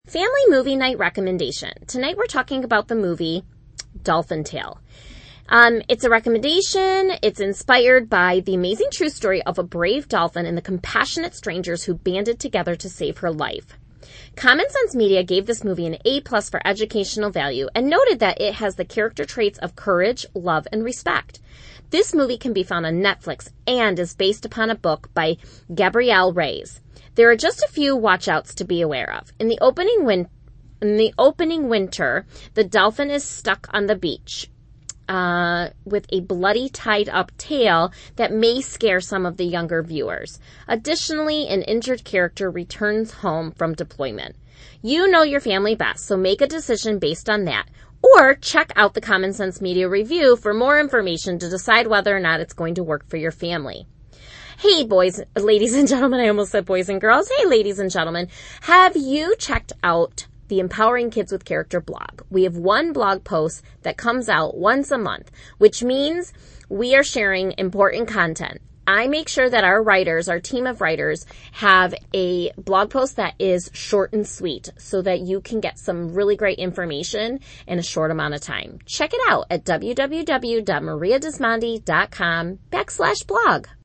Family movie night recommendation. Tonight we're talking about the movie Dolphin Tale. It's a recommendation. It's inspired by the amazing true story of a brave dolphin and the compassionate strangers who banded together to save her life. Common Sense Media gave this movie an A+ for educational value and noted that it has the character traits of courage, love, and respect. This movie can be found on Netflix and is based upon a book by Gabrielle Reyes. There are just a few watch-outs to be aware of. In the opening winter, the dolphin is stuck on the beach with a bloody tied-up tail that may scare some of the younger viewers. Additionally, an injured character returns home from deployment. You know your family best, so make a decision based on that. Or check out the Common Sense Media review for more information to decide whether or not it's going to work for your family. Hey, ladies and gentlemen, I almost said boys and girls. Hey, ladies and gentlemen, have you checked out the Empowering Kids with Character blog? We have one blog post that comes out once a month, which means we are sharing important content. I make sure that our team of writers, have a blog post that is short and sweet so that you can get some really great information in a short amount of time. Check it out at www.mariadesmondi.com/blog.